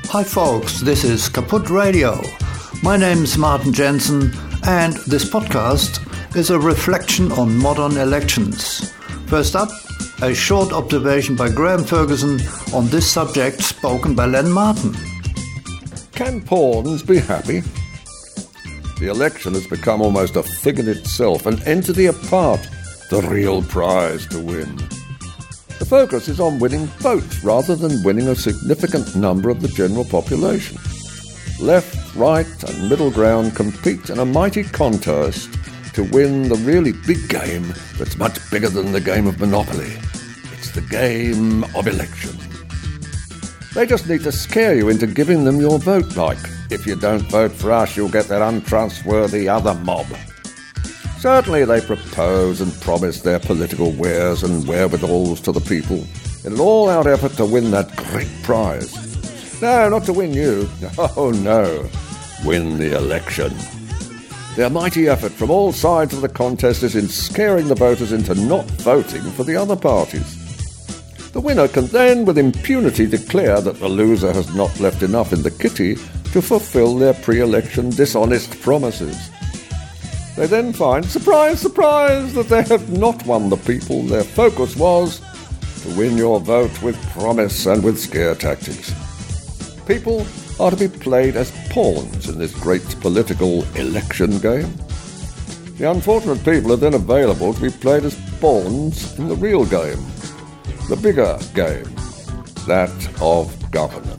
Hi folks, this is Kaput Radio. My name's Martin Jensen, and this podcast is a reflection on modern elections. First up, a short observation by Graham Ferguson on this subject spoken by Len Martin. Can pawns be happy? The election has become almost a thing in itself, an entity apart, the real prize to win. The focus is on winning votes rather than winning a significant number of the general population. Left, right and middle ground compete in a mighty contest to win the really big game that's much bigger than the game of Monopoly. It's the game of election. They just need to scare you into giving them your vote, like, if you don't vote for us, you'll get that untrustworthy other mob. Certainly they propose and promise their political wares and wherewithals to the people in an all-out effort to win that great prize. No, not to win you. Oh, no. Win the election. Their mighty effort from all sides of the contest is in scaring the voters into not voting for the other parties. The winner can then, with impunity, declare that the loser has not left enough in the kitty to fulfill their pre-election dishonest promises. They then find, surprise, surprise, that they have not won the people. Their focus was to win your vote with promise and with scare tactics. People are to be played as pawns in this great political election game. The unfortunate people are then available to be played as pawns in the real game, the bigger game, that of governance.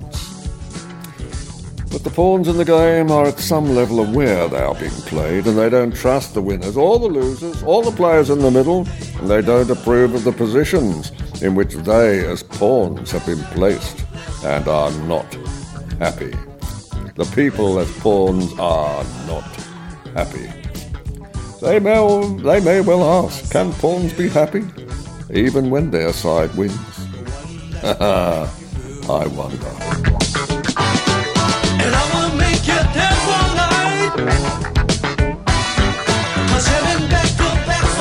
But the pawns in the game are at some level aware they are being played, and they don't trust the winners or the losers or the players in the middle, and they don't approve of the positions in which they as pawns have been placed and are not happy. The people as pawns are not happy. They may well ask, can pawns be happy even when their side wins? I wonder. And I will make you dance all night. 'Cause heaven back to back's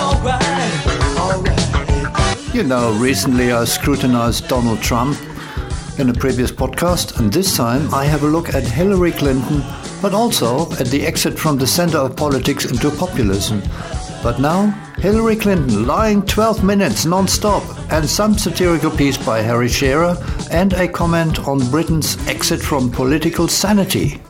alright. You know, recently I scrutinized Donald Trump in a previous podcast, and this time I have a look at Hillary Clinton, but also at the exit from the center of politics into populism. But now, Hillary Clinton lying 12 minutes non-stop, and some satirical piece by Harry Shearer, and a comment on Britain's exit from political sanity.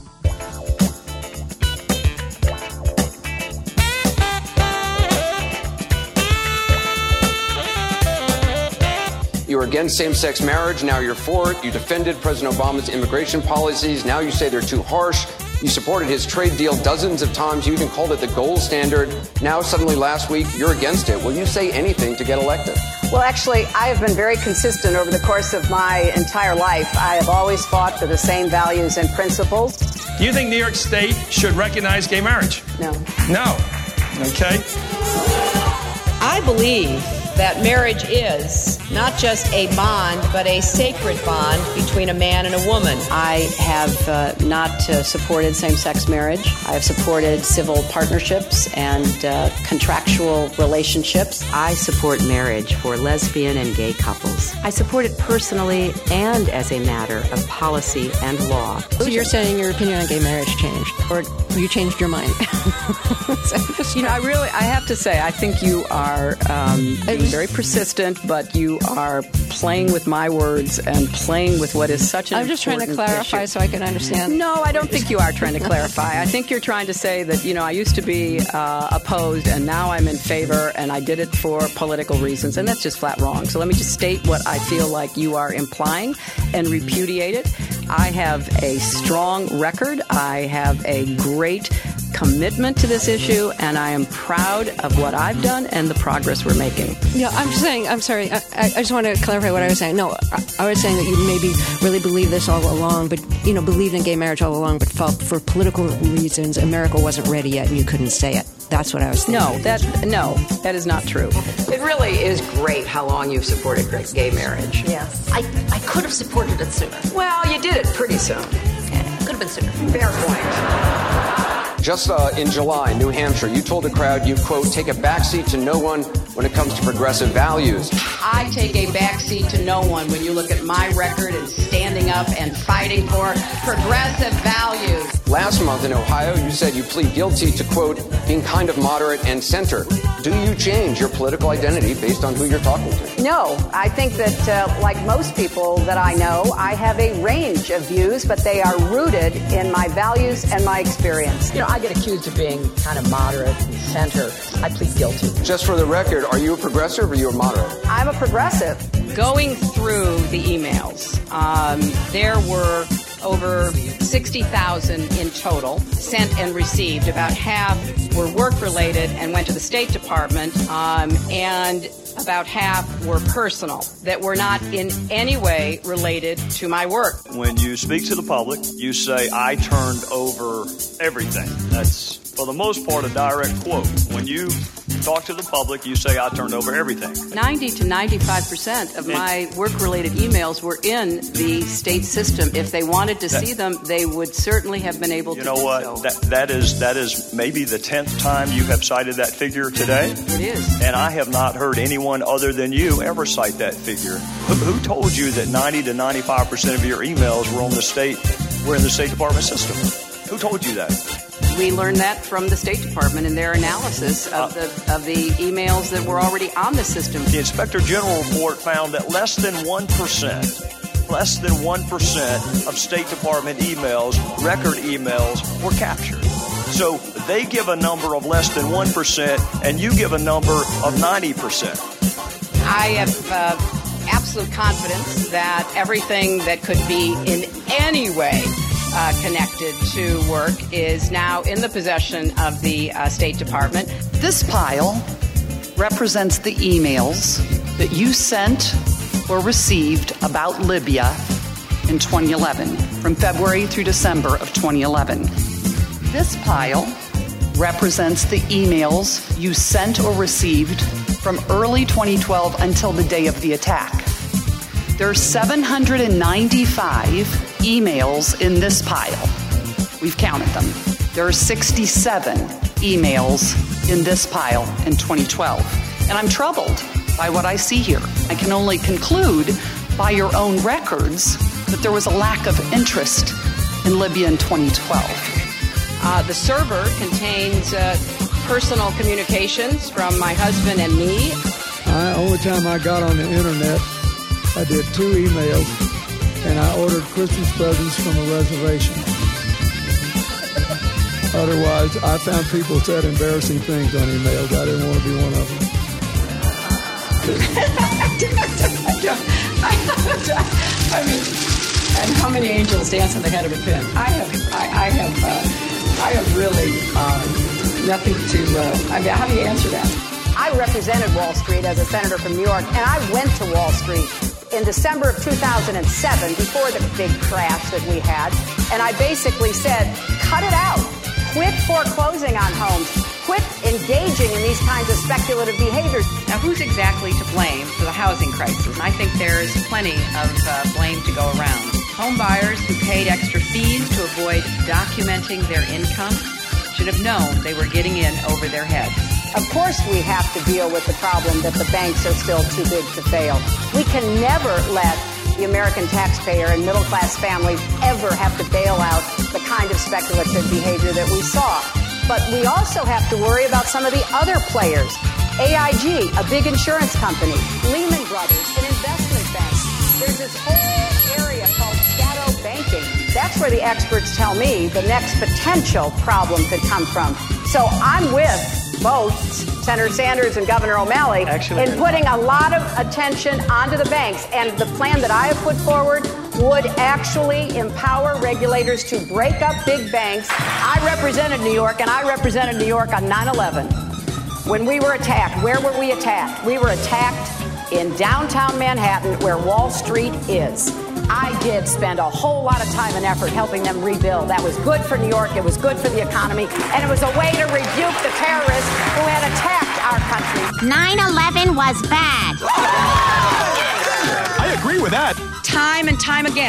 You were against same-sex marriage, now you're for it. You defended President Obama's immigration policies, now you say they're too harsh. You supported his trade deal dozens of times. You even called it the gold standard. Now, suddenly last week, you're against it. Will you say anything to get elected? Well, actually, I have been very consistent over the course of my entire life. I have always fought for the same values and principles. Do you think New York State should recognize gay marriage? No. No. Okay. I believe that marriage is not just a bond, but a sacred bond between a man and a woman. I have not supported same-sex marriage. I have supported civil partnerships and contractual relationships. I support marriage for lesbian and gay couples. I support it personally and as a matter of policy and law. So you're saying your opinion on gay marriage changed, or you changed your mind? I have to say, I think you are being very persistent, but you are playing with my words and playing with what is such an I'm just trying to clarify issue. So I can understand. No, I don't think you are trying to clarify. I think you're trying to say that, I used to be opposed and now I'm in favor, and I did it for political reasons, and that's just flat wrong. So let me just state what I feel like you are implying and repudiate it. I have a strong record. I have a great commitment to this issue, and I am proud of what I've done and the progress we're making. Yeah, I'm just saying, I'm sorry, I just want to clarify what I was saying. No, I was saying that you maybe really believed this all along, but, believed in gay marriage all along, but felt for political reasons America wasn't ready yet and you couldn't say it. That's what I was thinking. No, that is not true. It really is great how long you've supported gay marriage. Yes. I could have supported it sooner. Well, you did it pretty soon. Could have been sooner. Fair point. Just in July, New Hampshire, you told the crowd you, quote, take a backseat to no one when it comes to progressive values. I take a backseat to no one when you look at my record and standing up and fighting for progressive values. Last month in Ohio, you said you plead guilty to, quote, being kind of moderate and center. Do you change your political identity based on who you're talking to? No, I think that, like most people that I know, I have a range of views, but they are rooted in my values and my experience. You know, I get accused of being kind of moderate and center. I plead guilty. Just for the record, are you a progressive or are you a moderate? I'm a progressive. Going through the emails, there were over 60,000 in total sent and received. About half were work-related and went to the State Department, and about half were personal, that were not in any way related to my work. When you speak to the public, you say, I turned over everything. That's, for the most part, a direct quote. When you talk to the public, you say, I turned over everything. 90 to 95% of my work-related emails were in the state system. If they wanted to see them, they would certainly have been able to do so. You know what? That is maybe the 10th time you have cited that figure today. It is. And I have not heard anyone other than you ever cite that figure. Who told you that 90 to 95% of your emails were in the State Department system? Who told you that? We learned that from the State Department in their analysis of the emails that were already on the system. The Inspector General report found that less than 1% of State Department emails, record emails, were captured. So they give a number of less than 1%, and you give a number of 90%. I have absolute confidence that everything that could be in any way connected to work is now in the possession of the State Department. This pile represents the emails that you sent or received about Libya in 2011, from February through December of 2011. This pile represents the emails you sent or received from early 2012 until the day of the attack. There are 795 emails in this pile. We've counted them. There are 67 emails in this pile in 2012. And I'm troubled by what I see here. I can only conclude by your own records that there was a lack of interest in Libya in 2012. The server contains personal communications from my husband and me. Only time I got on the internet, I did 2 emails, and I ordered Christmas presents from a reservation. Otherwise, I found people said embarrassing things on emails. I didn't want to be one of them. I mean, and how many angels dance on the head of a pin? I have really nothing to. I mean, how do you answer that? I represented Wall Street as a senator from New York, and I went to Wall Street in December of 2007, before the big crash that we had, and I basically said, cut it out. Quit foreclosing on homes. Quit engaging in these kinds of speculative behaviors. Now, who's exactly to blame for the housing crisis? And I think there's plenty of blame to go around. Home buyers who paid extra fees to avoid documenting their income should have known they were getting in over their heads. Of course we have to deal with the problem that the banks are still too big to fail. We can never let the American taxpayer and middle-class families ever have to bail out the kind of speculative behavior that we saw. But we also have to worry about some of the other players. AIG, a big insurance company, Lehman Brothers, an investment bank. There's this whole area called shadow banking. That's where the experts tell me the next potential problem could come from. So I'm with both Senator Sanders and Governor O'Malley in putting a lot of attention onto the banks. And the plan that I have put forward would actually empower regulators to break up big banks. I represented New York, and I represented New York on 9/11. When we were attacked, where were we attacked? We were attacked in downtown Manhattan, where Wall Street is. I did spend a whole lot of time and effort helping them rebuild. That was good for New York, it was good for the economy, and it was a way to rebuke the terrorists who had attacked our country. 9/11 was bad. I agree with that. Time and time again,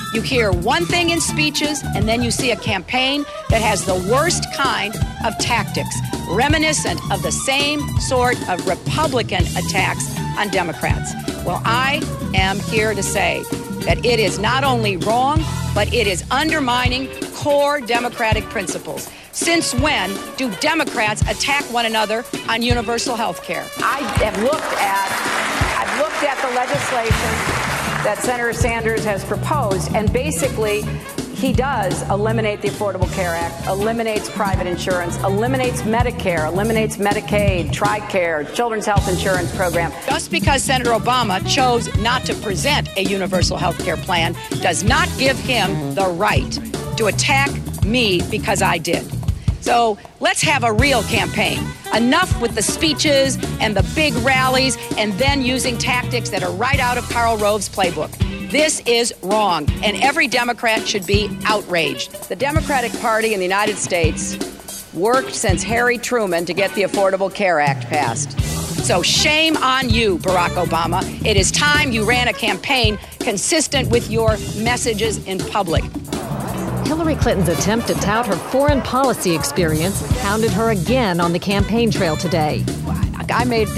You hear one thing in speeches, and then you see a campaign that has the worst kind of tactics, reminiscent of the same sort of Republican attacks on Democrats. Well, I am here to say that it is not only wrong, but it is undermining core democratic principles. Since when do Democrats attack one another on universal health care? I've looked at the legislation that Senator Sanders has proposed, and basically he does eliminate the Affordable Care Act, eliminates private insurance, eliminates Medicare, eliminates Medicaid, TRICARE, Children's Health Insurance Program. Just because Senator Obama chose not to present a universal health care plan does not give him the right to attack me because I did. So let's have a real campaign. Enough with the speeches and the big rallies and then using tactics that are right out of Karl Rove's playbook. This is wrong, and every Democrat should be outraged. The Democratic Party in the United States worked since Harry Truman to get the Affordable Care Act passed. So shame on you, Barack Obama. It is time you ran a campaign consistent with your messages in public. Hillary Clinton's attempt to tout her foreign policy experience hounded her again on the campaign trail today. I made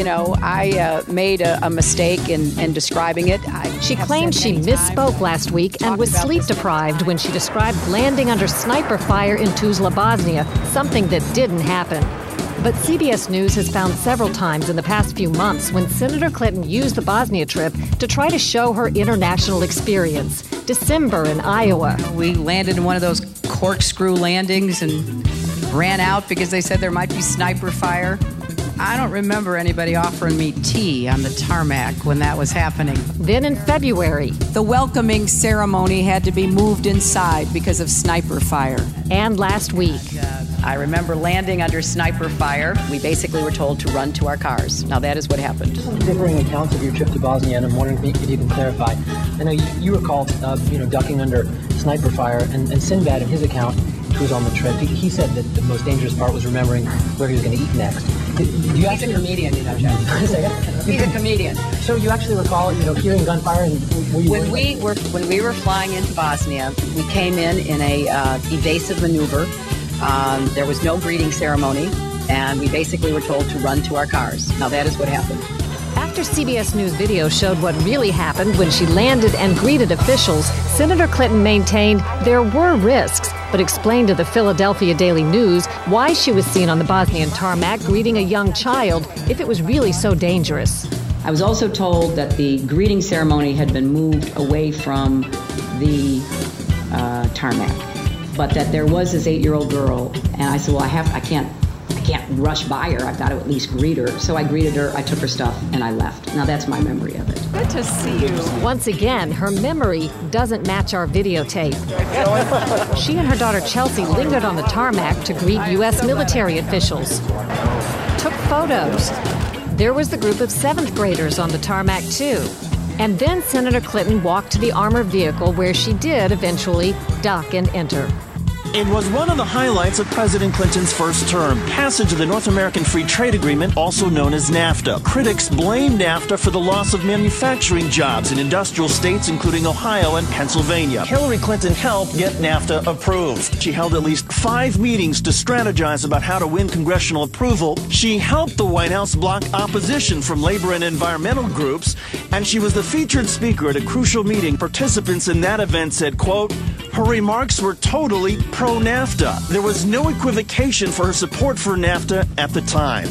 a mistake in describing it. She claimed she misspoke last week and was sleep-deprived when she described landing under sniper fire in Tuzla, Bosnia, something that didn't happen. But CBS News has found several times in the past few months when Senator Clinton used the Bosnia trip to try to show her international experience. December in Iowa. We landed in one of those corkscrew landings and ran out because they said there might be sniper fire. I don't remember anybody offering me tea on the tarmac when that was happening. Then in February, the welcoming ceremony had to be moved inside because of sniper fire. And last week, I remember landing under sniper fire. We basically were told to run to our cars. Now that is what happened. Just some differing accounts of your trip to Bosnia, and I'm wondering if you can clarify. I know you recall, ducking under sniper fire, and Sinbad in his account, who was on the trip, he said that the most dangerous part was remembering where he was going to eat next. He's a comedian, Jeff. He's a comedian. So you actually recall, hearing gunfire, and when we were flying into Bosnia, we came in a evasive maneuver. There was no greeting ceremony, and we basically were told to run to our cars. Now that is what happened. After CBS News video showed what really happened when she landed and greeted officials, Senator Clinton maintained there were risks, but explained to the Philadelphia Daily News why she was seen on the Bosnian tarmac greeting a young child if it was really so dangerous. I was also told that the greeting ceremony had been moved away from the tarmac, but that there was this 8-year-old girl, and I said, well, I can't rush by her. I've got to at least greet her. So I greeted her, I took her stuff, and I left. Now that's my memory of it. Good to see you. Once again, her memory doesn't match our videotape. She and her daughter Chelsea lingered on the tarmac to greet U.S. military officials. Took photos. There was the group of 7th graders on the tarmac, too. And then Senator Clinton walked to the armored vehicle where she did eventually dock and enter. It was one of the highlights of President Clinton's first term, passage of the North American Free Trade Agreement, also known as NAFTA. Critics blamed NAFTA for the loss of manufacturing jobs in industrial states, including Ohio and Pennsylvania. Hillary Clinton helped get NAFTA approved. She held at least 5 meetings to strategize about how to win congressional approval. She helped the White House block opposition from labor and environmental groups, and she was the featured speaker at a crucial meeting. Participants in that event said, quote, her remarks were totally pro-NAFTA. There was no equivocation for her support for NAFTA at the time.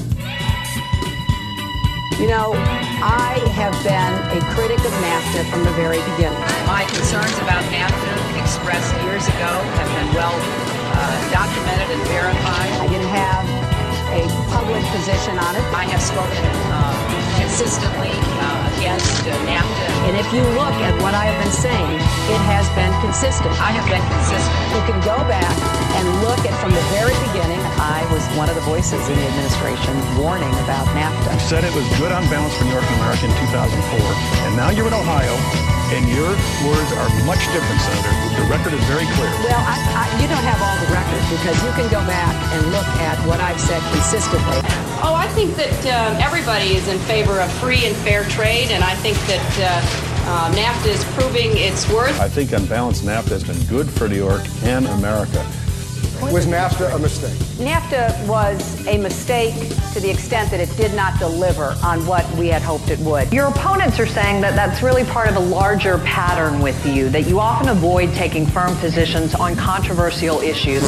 I have been a critic of NAFTA from the very beginning. My concerns about NAFTA expressed years ago have been well documented and verified. I didn't have a public position on it. I have spoken consistently against NAFTA. And if you look at what I have been saying, it has been consistent. I have been consistent. You can go back and look at from the very beginning, I was one of the voices in the administration warning about NAFTA. You said it was good on balance for New York and America in 2004, and now you're in Ohio, and your words are much different, Senator. The record is very clear. Well, you don't have all the record because you can go back and look at what I've said consistently. Oh, I think that everybody is in favor of free and fair trade, and I think that NAFTA is proving its worth. I think on balance, NAFTA has been good for New York and America. Was NAFTA a mistake? NAFTA was a mistake to the extent that it did not deliver on what we had hoped it would. Your opponents are saying that that's really part of a larger pattern with you, that you often avoid taking firm positions on controversial issues.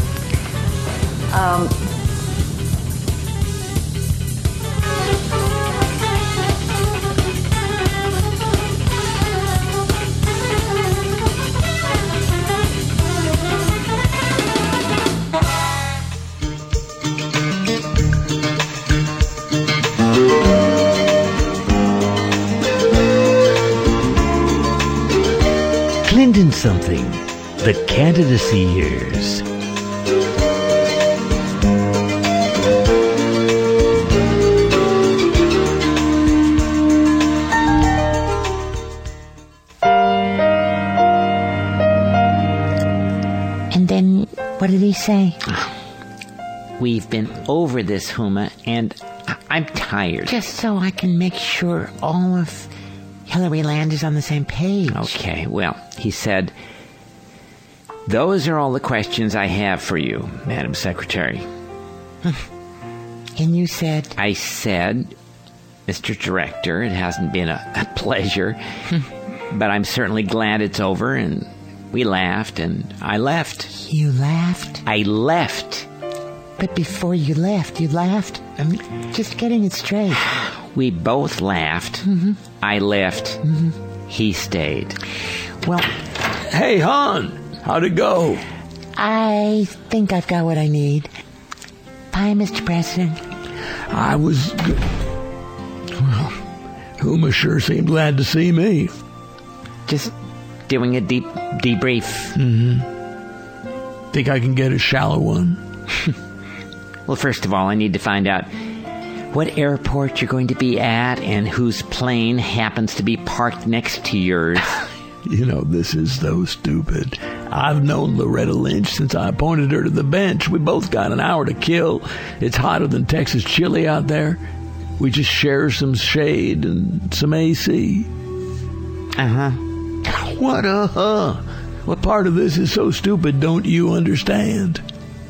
Clinton something. The candidacy years. And then, what did he say? We've been over this, Huma, and I'm tired. Just so I can make sure all of Hillary Land is on the same page. Okay, well, he said, those are all the questions I have for you, Madam Secretary. And you said? I said, Mr. Director, it hasn't been a pleasure, but I'm certainly glad it's over, and we laughed, and I left. You laughed? I left. But before you laughed? I'm just getting it straight. We both laughed. Mm-hmm. I left. Mm-hmm. He stayed. Well, hey, Han, how'd it go? I think I've got what I need. Bye, Mr. President. I was... Well, Huma sure seemed glad to see me. Just doing a debrief. Mm-hmm. Think I can get a shallow one? Well, first of all, I need to find out what airport you're going to be at and whose plane happens to be parked next to yours. You know, this is so stupid. I've known Loretta Lynch since I appointed her to the bench. We both got an hour to kill. It's hotter than Texas chili out there. We just share some shade and some AC. Uh-huh. What uh-huh? What part of this is so stupid don't you understand?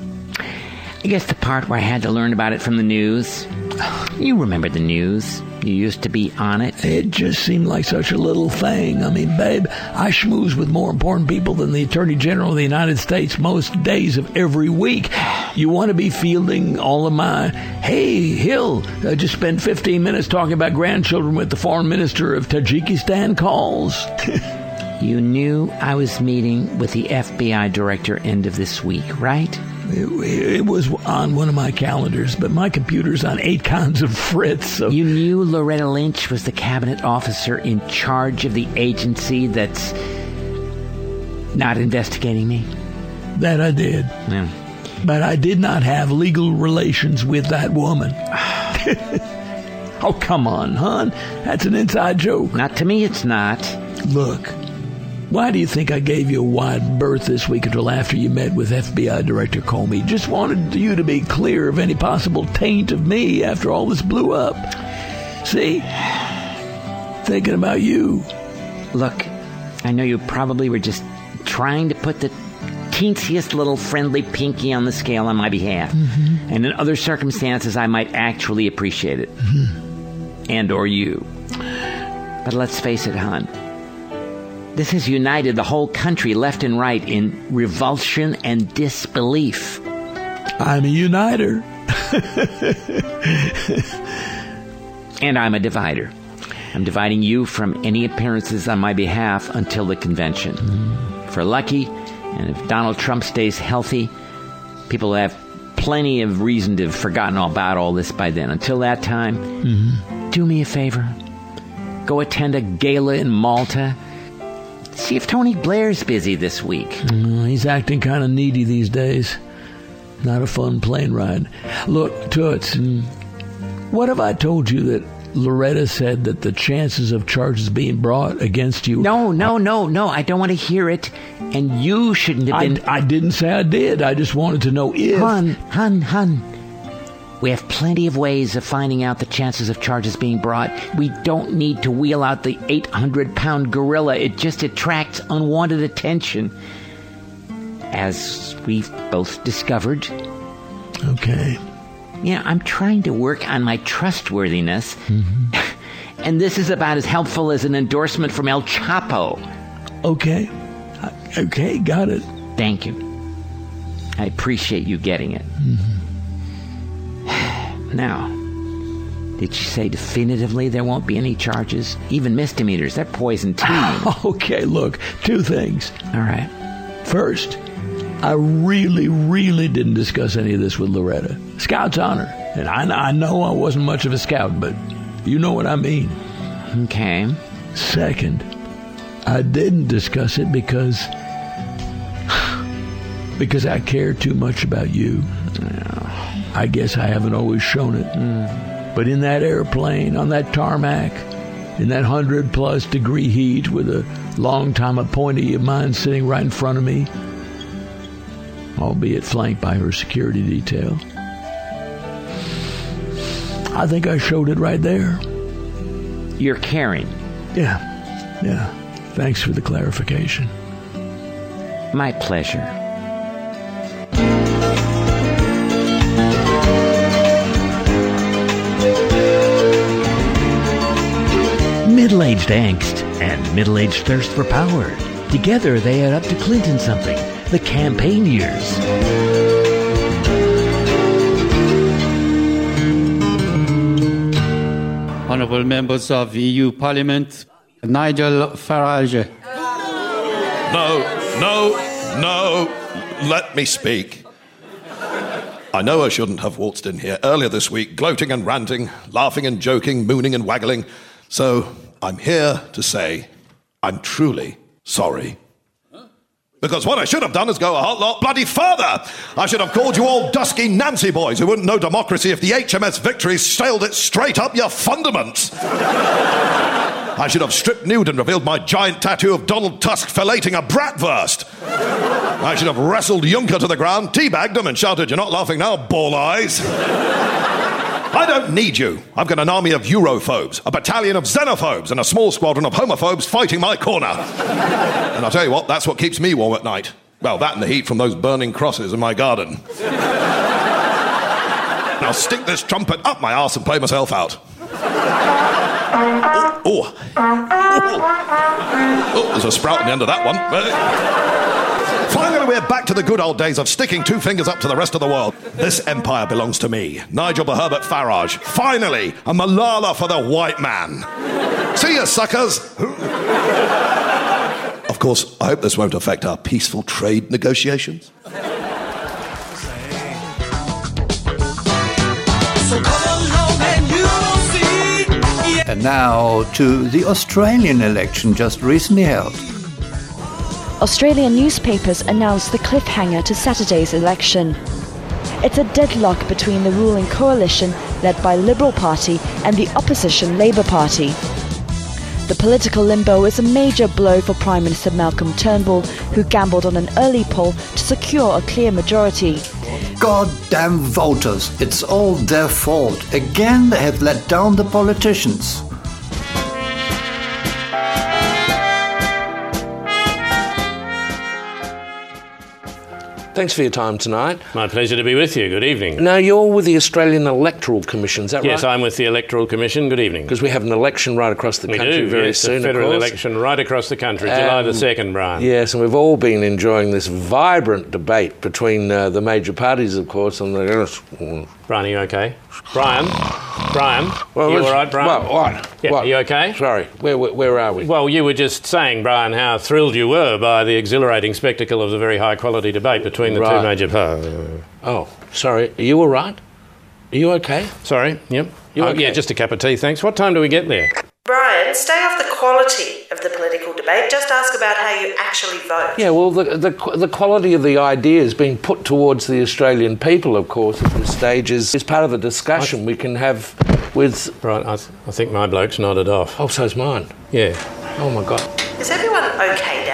I guess the part where I had to learn about it from the news. You remember the news. You used to be on it. It just seemed like such a little thing. I mean, babe, I schmooze with more important people than the Attorney General of the United States most days of every week. You want to be fielding all of my, hey, Hill, just spend 15 minutes talking about grandchildren with the foreign minister of Tajikistan calls. You knew I was meeting with the FBI director end of this week, right? It was on one of my calendars, but my computer's on 8 kinds of fritz. So. You knew Loretta Lynch was the cabinet officer in charge of the agency that's not investigating me? That I did. Yeah. But I did not have legal relations with that woman. Oh, come on, hon. That's an inside joke. Not to me, it's not. Look. Why do you think I gave you a wide berth this week until after you met with FBI Director Comey? Just wanted you to be clear of any possible taint of me after all this blew up. See? Thinking about you. Look, I know you probably were just trying to put the teensiest little friendly pinky on the scale on my behalf. Mm-hmm. And in other circumstances, I might actually appreciate it. Mm-hmm. And or you. But let's face it, hon. This has united the whole country, left and right, in revulsion and disbelief. I'm a uniter. And I'm a divider. I'm dividing you from any appearances on my behalf until the convention. If we're lucky, and if Donald Trump stays healthy, people have plenty of reason to have forgotten all about all this by then. Until that time, do me a favor. Go attend a gala in Malta. See if Tony Blair's busy this week. He's acting kind of needy these days. Not a fun plane ride. Look, Toots, what have I told you that Loretta said that the chances of charges being brought against you... No. I don't want to hear it. And you shouldn't have been... I didn't say I did. I just wanted to know if... Hun. We have plenty of ways of finding out the chances of charges being brought. We don't need to wheel out the 800-pound gorilla. It just attracts unwanted attention. As we've both discovered. Okay. Yeah, I'm trying to work on my trustworthiness. Mm-hmm. And this is about as helpful as an endorsement from El Chapo. Okay. Okay, got it. Thank you. I appreciate you getting it. Mm-hmm. Now, did she say definitively there won't be any charges? Even misdemeanors, they're poison too. Okay, look, 2 things. All right. First, I really didn't discuss any of this with Loretta. Scout's honor. And I know I wasn't much of a scout, but you know what I mean. Okay. Second, I didn't discuss it because I care too much about you. I guess I haven't always shown it. But in that airplane, on that tarmac, in that 100+ degree heat with a long-time appointee of mine sitting right in front of me, albeit flanked by her security detail, I think I showed it right there. You're caring. Yeah. Thanks for the clarification. My pleasure. Middle-aged angst and middle-aged thirst for power. Together they add up to Clinton something. The campaign years. Honourable members of the EU Parliament, Nigel Farage. No, let me speak. I know I shouldn't have waltzed in here earlier this week, gloating and ranting, laughing and joking, mooning and waggling. So I'm here to say I'm truly sorry. Because what I should have done is go a whole lot bloody further. I should have called you all dusky Nancy boys who wouldn't know democracy if the HMS Victory sailed it straight up your fundaments. I should have stripped nude and revealed my giant tattoo of Donald Tusk filleting a bratwurst. I should have wrestled Juncker to the ground, teabagged him and shouted, "You're not laughing now, ball eyes." I don't need you. I've got an army of Europhobes, a battalion of xenophobes, and a small squadron of homophobes fighting my corner. And I'll tell you what, that's what keeps me warm at night. Well, that and the heat from those burning crosses in my garden. I'll stick this trumpet up my arse and play myself out. Oh, there's a sprout in the end of that one. Finally, we're back to the good old days of sticking 2 fingers up to the rest of the world. This empire belongs to me, Nigel Herbert Farage. Finally, a Malala for the white man. See ya, suckers. Of course, I hope this won't affect our peaceful trade negotiations. And now to the Australian election just recently held. Australian newspapers announced the cliffhanger to Saturday's election. It's a deadlock between the ruling coalition led by Liberal Party and the opposition Labour Party. The political limbo is a major blow for Prime Minister Malcolm Turnbull, who gambled on an early poll to secure a clear majority. Goddamn voters, it's all their fault. Again, they have let down the politicians. Thanks for your time tonight. My pleasure to be with you. Good evening. Now, you're with the Australian Electoral Commission, is that right? Yes, I'm with the Electoral Commission. Good evening. Because we have an election right across the country very soon, a federal election right across the country, July the 2nd, Brian. Yes, and we've all been enjoying this vibrant debate between the major parties, of course, on the... Brian, are you okay? Brian, well, you all right, Brian? What? Yeah, what? Are you okay? Sorry, where are we? Well, you were just saying, Brian, how thrilled you were by the exhilarating spectacle of the very high-quality debate between the two major parties. Oh, sorry, are you all right? Are you okay? Sorry, yep. Okay. Yeah, just a cup of tea, thanks. What time do we get there? Brian, stay off the quality of the political debate. Just ask about how you actually vote. Yeah, well, the quality of the ideas being put towards the Australian people, of course, at this stage is part of the discussion we can have with... Right, I think my bloke's nodded off. Oh, so's mine. Yeah. Oh, my God. Is everyone okay down there?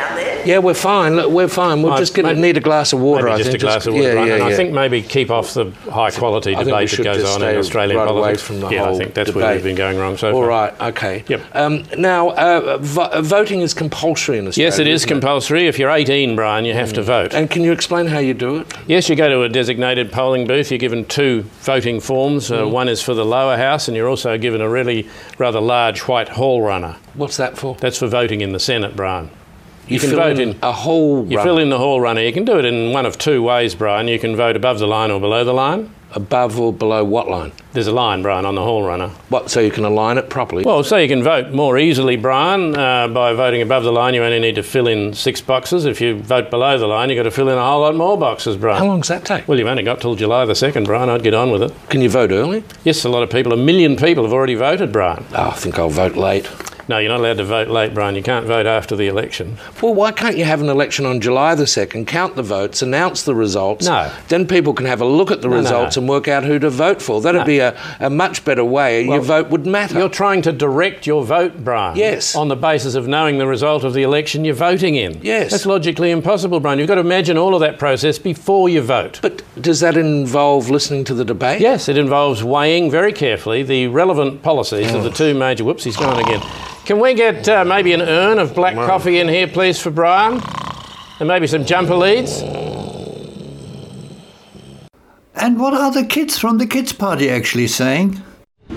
Yeah, we're fine. Look, we're fine. We'll just need a glass of water, maybe I think. Just a glass of water, and I think maybe keep off the high-quality debate that goes on in Australian politics. Away from the whole I think that's debate. where we've been going wrong so far. All right, okay. Yep. Now, voting is compulsory in Australia. Yes, it is compulsory. If you're 18, Brian, you have to vote. And can you explain how you do it? Yes, you go to a designated polling booth. You're given 2 voting forms. One is for the lower house, and you're also given a really rather large white hall runner. What's that for? That's for voting in the Senate, Brian. You can vote in a hall runner? You fill in the hall runner. You can do it in one of 2 ways, Brian. You can vote above the line or below the line. Above or below what line? There's a line, Brian, on the hall runner. What, so you can align it properly? Well, so you can vote more easily, Brian. By voting above the line, you only need to fill in 6 boxes. If you vote below the line, you've got to fill in a whole lot more boxes, Brian. How long does that take? Well, you've only got till July the 2nd, Brian. I'd get on with it. Can you vote early? Yes, a lot of people. 1 million people have already voted, Brian. Oh, I think I'll vote late. No, you're not allowed to vote late, Brian. You can't vote after the election. Well, why can't you have an election on July the 2nd, count the votes, announce the results? No. Then people can have a look at the results and work out who to vote for. That'd be a much better way. Your vote would matter. You're trying to direct your vote, Brian. Yes. On the basis of knowing the result of the election you're voting in. Yes. That's logically impossible, Brian. You've got to imagine all of that process before you vote. But does that involve listening to the debate? Yes, it involves weighing very carefully the relevant policies of the 2 major... Whoops, he's gone again. Can we get maybe an urn of black coffee in here, please, for Brian? And maybe some jumper leads? And what are the kids from the kids' party actually saying? A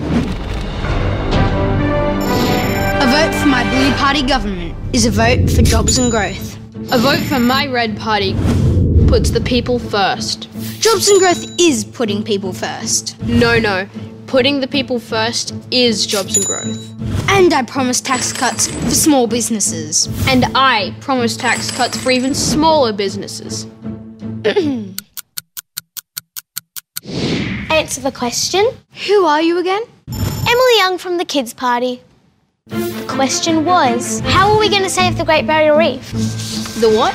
vote for my Blue Party government is a vote for jobs and growth. A vote for my Red Party puts the people first. Jobs and growth is putting people first. No. Putting the people first is jobs and growth. And I promise tax cuts for small businesses. And I promise tax cuts for even smaller businesses. Answer the question. Who are you again? Emily Young from the Kids Party. The question was, how are we going to save the Great Barrier Reef? The what?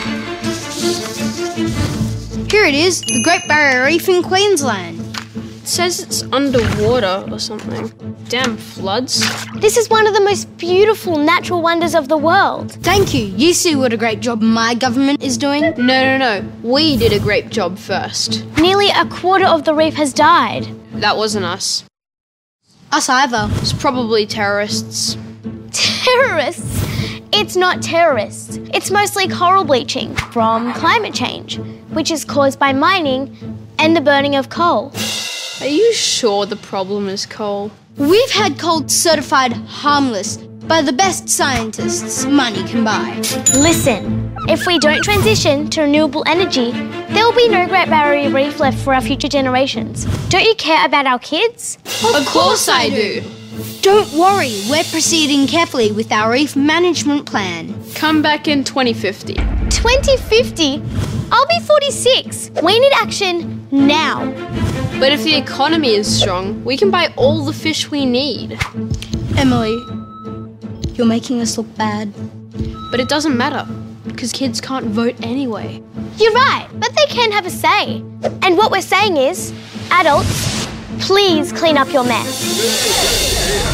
Here it is, the Great Barrier Reef in Queensland. It says it's underwater or something. Damn floods. This is one of the most beautiful natural wonders of the world. Thank you. You see what a great job my government is doing? No. We did a great job first. Nearly a quarter of the reef has died. That wasn't us. Us either. It's probably terrorists. Terrorists? It's not terrorists. It's mostly coral bleaching from climate change, which is caused by mining and the burning of coal. Are you sure the problem is coal? We've had coal certified harmless by the best scientists money can buy. Listen, if we don't transition to renewable energy, there will be no Great Barrier Reef left for our future generations. Don't you care about our kids? Of course I do. Don't worry, we're proceeding carefully with our reef management plan. Come back in 2050. 2050? I'll be 46. We need action now. But if the economy is strong, we can buy all the fish we need. Emily, you're making us look bad. But it doesn't matter, because kids can't vote anyway. You're right, but they can have a say. And what we're saying is, adults, please clean up your mess.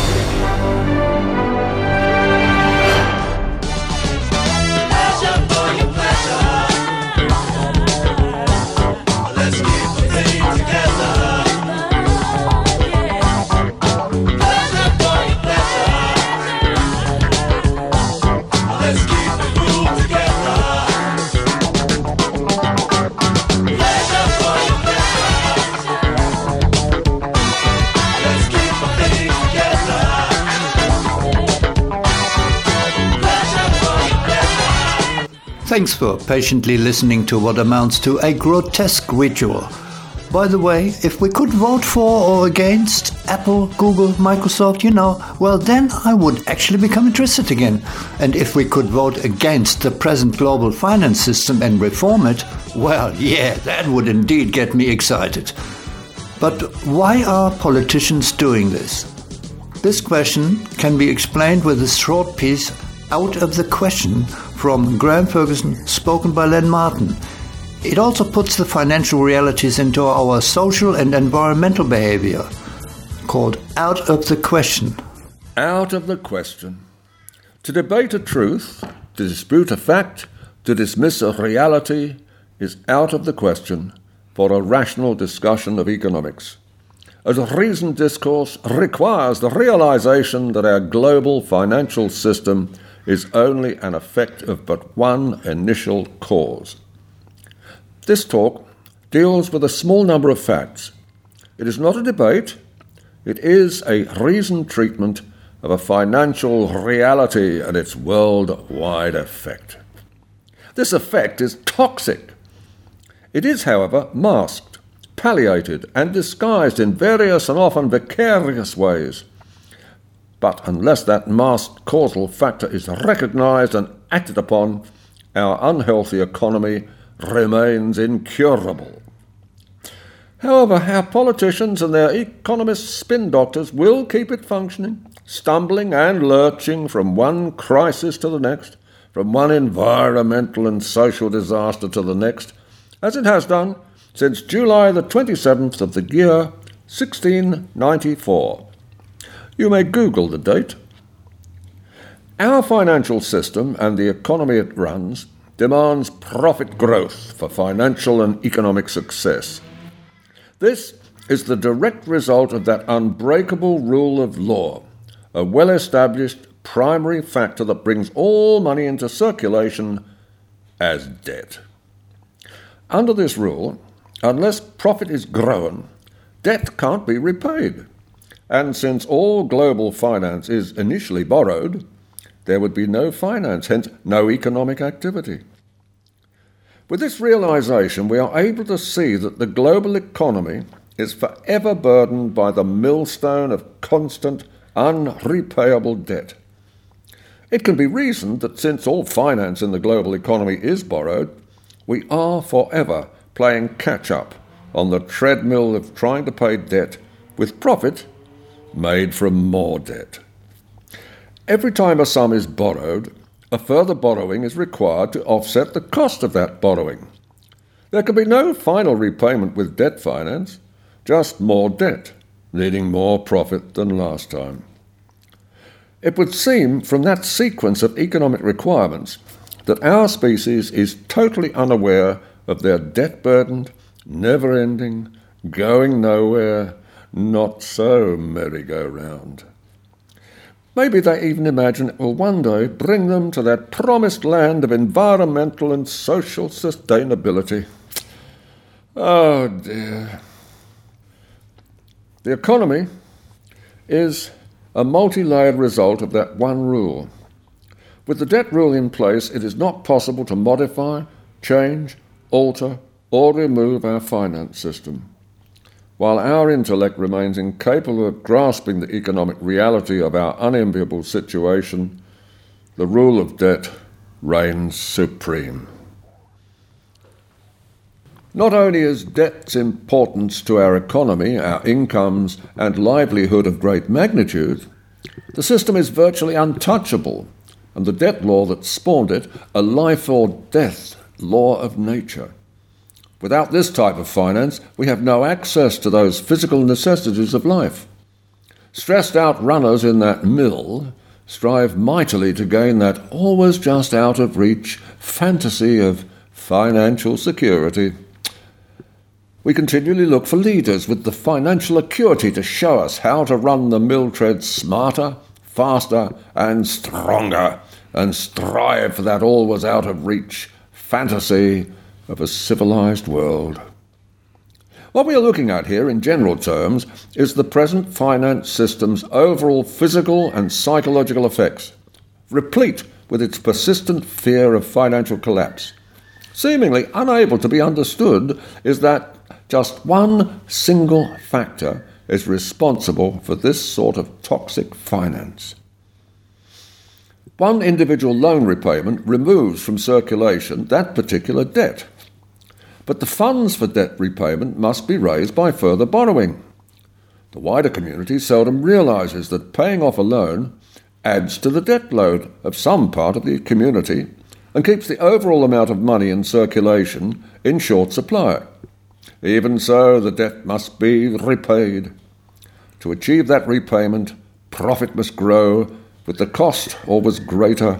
Thanks for patiently listening to what amounts to a grotesque ritual. By the way, if we could vote for or against Apple, Google, Microsoft, well then I would actually become interested again. And if we could vote against the present global finance system and reform it, well, yeah, that would indeed get me excited. But why are politicians doing this? This question can be explained with a short piece, Out of the Question, from Graham Ferguson, spoken by Len Martin. It also puts the financial realities into our social and environmental behavior, called Out of the Question. Out of the question. To debate a truth To dispute a fact, to dismiss a reality, is out of the question for a rational discussion of economics. As a reasoned discourse requires the realization that our global financial system is only an effect of but one initial cause. This talk deals with a small number of facts. It is not a debate, it is a reasoned treatment of a financial reality and its worldwide effect. This effect is toxic. It is, however, masked, palliated, and disguised in various and often vicarious ways. But unless that masked causal factor is recognized and acted upon, our unhealthy economy remains incurable. However, our politicians and their economist spin doctors will keep it functioning, stumbling and lurching from one crisis to the next, from one environmental and social disaster to the next, as it has done since July the 27th of the year 1694. You may Google the date. Our financial system and the economy it runs demands profit growth for financial and economic success. This is the direct result of that unbreakable rule of law, a well-established primary factor that brings all money into circulation as debt. Under this rule, unless profit is grown, debt can't be repaid. And since all global finance is initially borrowed, there would be no finance, hence no economic activity. With this realization, we are able to see that the global economy is forever burdened by the millstone of constant, unrepayable debt. It can be reasoned that since all finance in the global economy is borrowed, we are forever playing catch-up on the treadmill of trying to pay debt with profit made from more debt. Every time a sum is borrowed, a further borrowing is required to offset the cost of that borrowing. There can be no final repayment with debt finance, just more debt, needing more profit than last time. It would seem from that sequence of economic requirements that our species is totally unaware of their debt-burdened, never-ending, going nowhere, not-so merry-go-round. Maybe they even imagine it will one day bring them to that promised land of environmental and social sustainability. Oh dear. The economy is a multi-layered result of that one rule. With the debt rule in place, it is not possible to modify, change, alter, or remove our finance system. While our intellect remains incapable of grasping the economic reality of our unenviable situation, the rule of debt reigns supreme. Not only is debt's importance to our economy, our incomes, and livelihood of great magnitude, the system is virtually untouchable, and the debt law that spawned it, a life or death law of nature. Without this type of finance, we have no access to those physical necessities of life. Stressed out runners in that mill strive mightily to gain that always just out of reach fantasy of financial security. We continually look for leaders with the financial acuity to show us how to run the mill tread smarter, faster, and stronger, and strive for that always out of reach fantasy of a civilized world. What we are looking at here, in general terms, is the present finance system's overall physical and psychological effects, replete with its persistent fear of financial collapse. Seemingly unable to be understood is that just one single factor is responsible for this sort of toxic finance. One individual loan repayment removes from circulation that particular debt. But the funds for debt repayment must be raised by further borrowing. The wider community seldom realizes that paying off a loan adds to the debt load of some part of the community and keeps the overall amount of money in circulation in short supply. Even so, the debt must be repaid. To achieve that repayment, profit must grow, with the cost always greater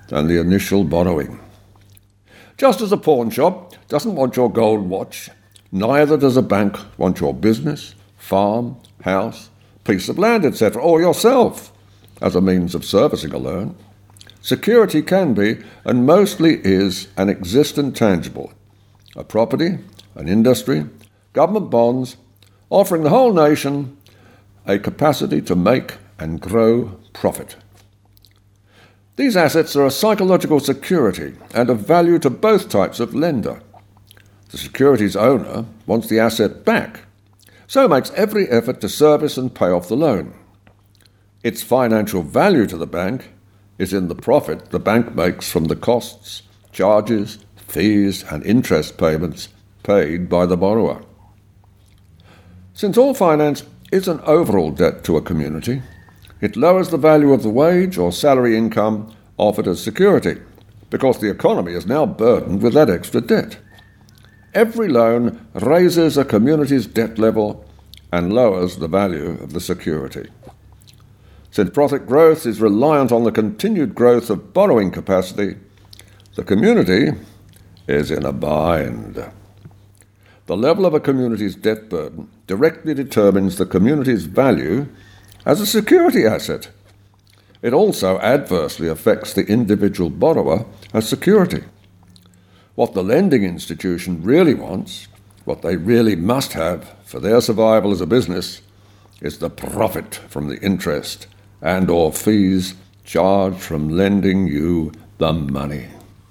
than the initial borrowing. Just as a pawn shop doesn't want your gold watch, neither does a bank want your business, farm, house, piece of land, etc., or yourself as a means of servicing a loan. Security can be, and mostly is, an existent tangible, a property, an industry, government bonds, offering the whole nation a capacity to make and grow profit. These assets are a psychological security and of value to both types of lender. The security's owner wants the asset back, so makes every effort to service and pay off the loan. Its financial value to the bank is in the profit the bank makes from the costs, charges, fees, and interest payments paid by the borrower. Since all finance is an overall debt to a community, it lowers the value of the wage or salary income offered as security, because the economy is now burdened with that extra debt. Every loan raises a community's debt level and lowers the value of the security. Since profit growth is reliant on the continued growth of borrowing capacity, the community is in a bind. The level of a community's debt burden directly determines the community's value as a security asset. It also adversely affects the individual borrower as security. What the lending institution really wants, what they really must have for their survival as a business, is the profit from the interest and or fees charged from lending you the money.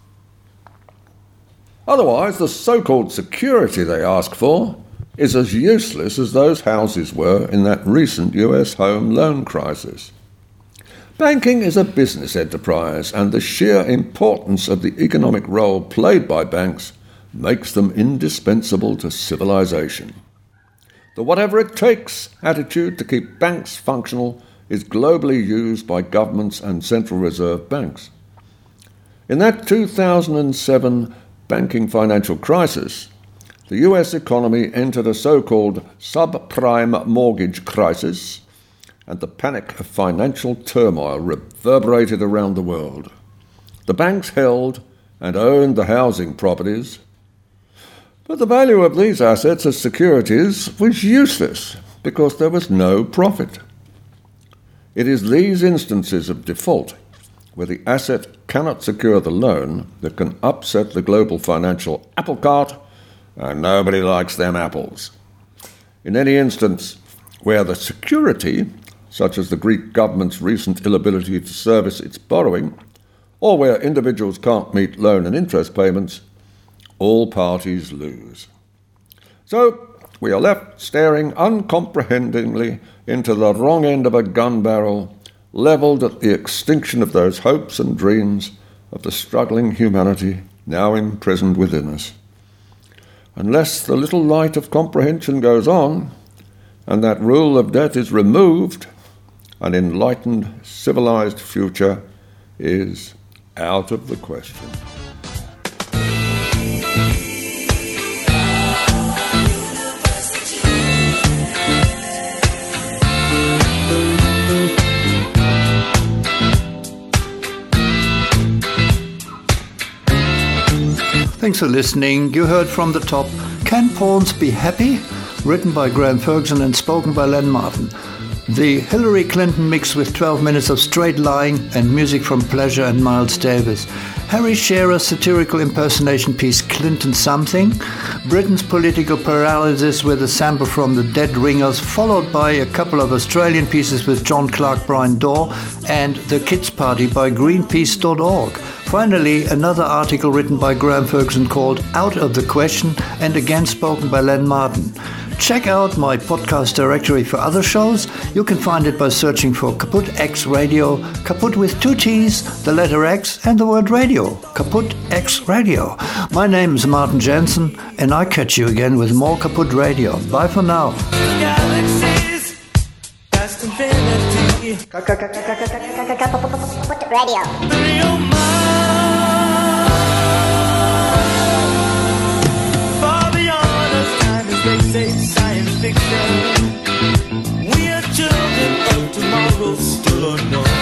Otherwise, the so-called security they ask for is as useless as those houses were in that recent US home loan crisis. Banking is a business enterprise, and the sheer importance of the economic role played by banks makes them indispensable to civilization. The whatever-it-takes attitude to keep banks functional is globally used by governments and central reserve banks. In that 2007 banking financial crisis, the US economy entered a so-called subprime mortgage crisis, and the panic of financial turmoil reverberated around the world. The banks held and owned the housing properties, but the value of these assets as securities was useless because there was no profit. It is these instances of default, where the asset cannot secure the loan, that can upset the global financial apple cart, and nobody likes them apples. In any instance where the security, such as the Greek government's recent inability to service its borrowing, or where individuals can't meet loan and interest payments, all parties lose. So we are left staring uncomprehendingly into the wrong end of a gun barrel, levelled at the extinction of those hopes and dreams of the struggling humanity now imprisoned within us. Unless the little light of comprehension goes on, and that rule of debt is removed, an enlightened, civilized future is out of the question. Thanks for listening. You heard from the top, Can Pawns Be Happy? Written by Graham Ferguson and spoken by Len Martin. The Hillary Clinton mix with 12 minutes of straight lying and music from Pleasure and Miles Davis. Harry Shearer's satirical impersonation piece Clinton Something. Britain's political paralysis with a sample from the Dead Ringers, followed by a couple of Australian pieces with John Clark, Brian Dorr, and The Kids Party by Greenpeace.org. Finally, another article written by Graham Ferguson called Out of the Question, and again spoken by Len Martin. Check out my podcast directory for other shows. You can find it by searching for Kaput X Radio, Kaput with 2 T's, the letter X, and the word radio. Kaput X Radio. My name is Martin Jensen, and I catch you again with more Kaput Radio. Bye for now. Galaxies, past infinity. Kaput Radio. Real mind. They say science fiction. We are children of tomorrow, still unknown.